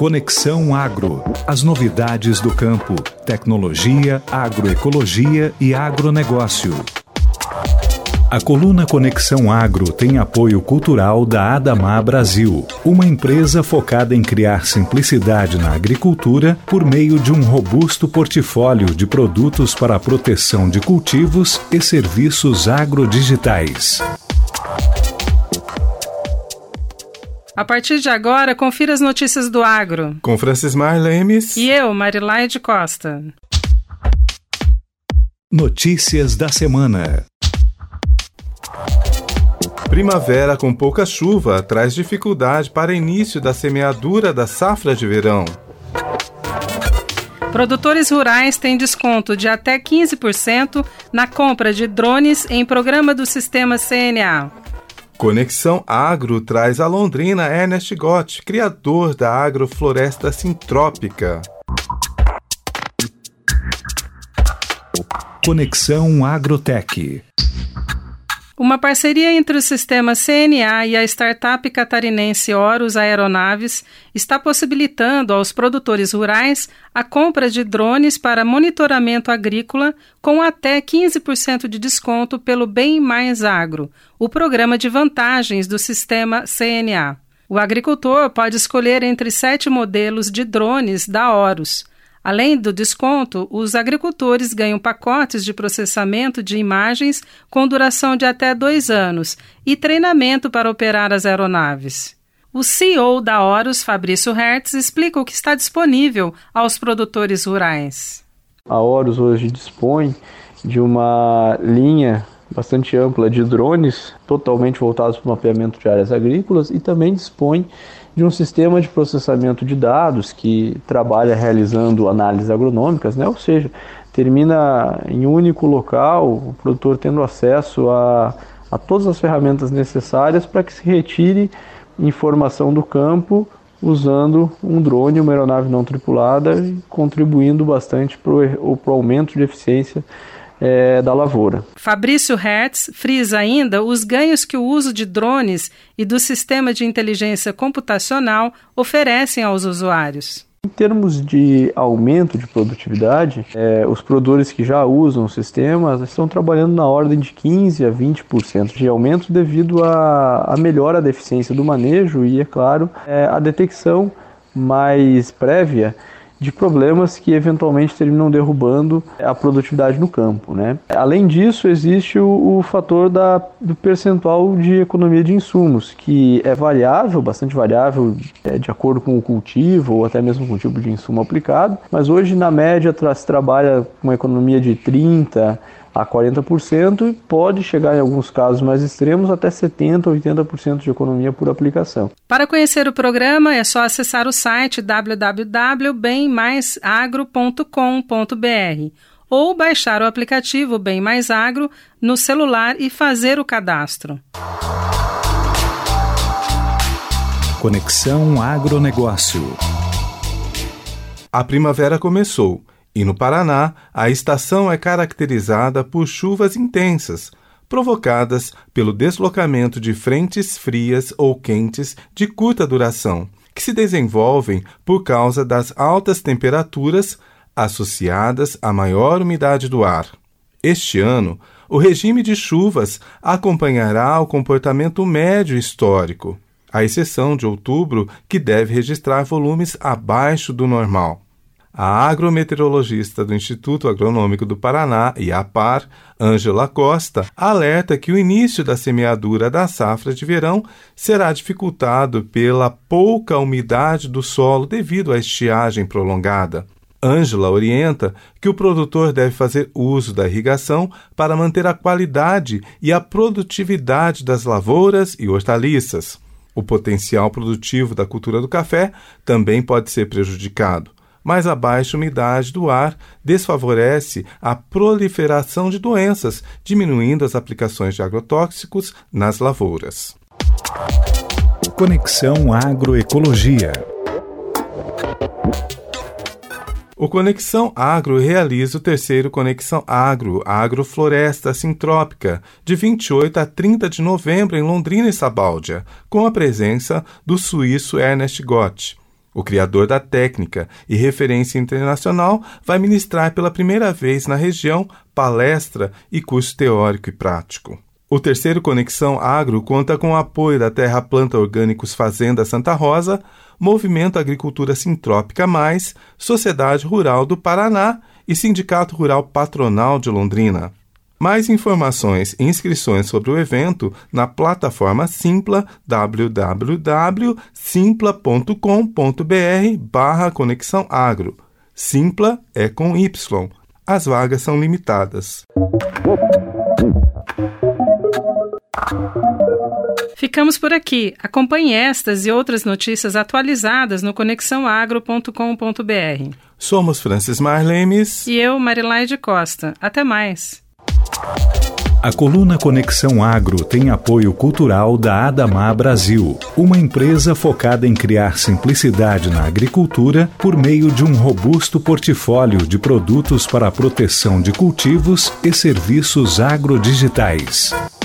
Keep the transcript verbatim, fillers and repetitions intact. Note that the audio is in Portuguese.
Conexão Agro. As novidades do campo, tecnologia, agroecologia e agronegócio. A coluna Conexão Agro tem apoio cultural da Adamar Brasil, uma empresa focada em criar simplicidade na agricultura por meio de um robusto portfólio de produtos para a proteção de cultivos e serviços agrodigitais. A partir de agora, confira as notícias do agro. Com Francismar Lemes. E eu, Marilaide Costa. Notícias da semana. Primavera com pouca chuva traz dificuldade para início da semeadura da safra de verão. Produtores rurais têm desconto de até quinze por cento na compra de drones em programa do Sistema C N A. Conexão Agro traz a londrina Ernest Gott, criador da agrofloresta sintrópica. Conexão Agrotech. Uma parceria entre o Sistema C N A e a startup catarinense Horus Aeronaves está possibilitando aos produtores rurais a compra de drones para monitoramento agrícola com até quinze por cento de desconto pelo Bem Mais Agro, o programa de vantagens do Sistema C N A. O agricultor pode escolher entre sete modelos de drones da Horus. Além do desconto, os agricultores ganham pacotes de processamento de imagens com duração de até dois anos e treinamento para operar as aeronaves. O C E O da Horus, Fabrício Hertz, explica o que está disponível aos produtores rurais. A Horus hoje dispõe de uma linha bastante ampla de drones, totalmente voltados para o mapeamento de áreas agrícolas, e também dispõe de um sistema de processamento de dados que trabalha realizando análises agronômicas, né? Ou seja, termina em um único local, o produtor tendo acesso a, a todas as ferramentas necessárias para que se retire informação do campo usando um drone, uma aeronave não tripulada, e contribuindo bastante para o aumento de eficiência É, da lavoura. Fabrício Hertz frisa ainda os ganhos que o uso de drones e do sistema de inteligência computacional oferecem aos usuários. Em termos de aumento de produtividade, é, os produtores que já usam o sistema estão trabalhando na ordem de quinze a vinte por cento de aumento devido à melhora da eficiência do manejo e, é claro, é, a detecção mais prévia de problemas que eventualmente terminam derrubando a produtividade no campo, né? Além disso, existe o, o fator da, do percentual de economia de insumos, que é variável, bastante variável, é, de acordo com o cultivo ou até mesmo com o tipo de insumo aplicado, mas hoje na média tra- se trabalha com uma economia de trinta a quarenta por cento e pode chegar em alguns casos mais extremos até setenta a oitenta por cento de economia por aplicação. Para conhecer o programa é só acessar o site w w w ponto bem mais agro ponto com ponto b r ou baixar o aplicativo Bem Mais Agro no celular e fazer o cadastro. Conexão Agronegócio. A primavera começou. E no Paraná, a estação é caracterizada por chuvas intensas, provocadas pelo deslocamento de frentes frias ou quentes de curta duração, que se desenvolvem por causa das altas temperaturas associadas à maior umidade do ar. Este ano, o regime de chuvas acompanhará o comportamento médio histórico, à exceção de outubro, que deve registrar volumes abaixo do normal. A agrometeorologista do Instituto Agronômico do Paraná, IAPAR, Ângela Costa, alerta que o início da semeadura da safra de verão será dificultado pela pouca umidade do solo devido à estiagem prolongada. Ângela orienta que o produtor deve fazer uso da irrigação para manter a qualidade e a produtividade das lavouras e hortaliças. O potencial produtivo da cultura do café também pode ser prejudicado, mas a baixa umidade do ar desfavorece a proliferação de doenças, diminuindo as aplicações de agrotóxicos nas lavouras. Conexão Agroecologia. O Conexão Agro realiza o terceiro Conexão Agro, a Agrofloresta Sintrópica, de vinte e oito a trinta de novembro em Londrina e Sabáudia, com a presença do suíço Ernest Gott. O criador da técnica e referência internacional vai ministrar pela primeira vez na região palestra e curso teórico e prático. O terceiro Conexão Agro conta com o apoio da Terra Planta Orgânicos Fazenda Santa Rosa, Movimento Agricultura Sintrópica Mais, Sociedade Rural do Paraná e Sindicato Rural Patronal de Londrina. Mais informações e inscrições sobre o evento na plataforma Simpla, w w w ponto simpla ponto com ponto b r barra Conexão Agro. Simpla é com Y. As vagas são limitadas. Ficamos por aqui. Acompanhe estas e outras notícias atualizadas no conexão agro ponto com ponto b r. Somos Francis Marlemes e eu, Marilaide Costa. Até mais. A coluna Conexão Agro tem apoio cultural da Adamar Brasil, uma empresa focada em criar simplicidade na agricultura por meio de um robusto portfólio de produtos para a proteção de cultivos e serviços agrodigitais.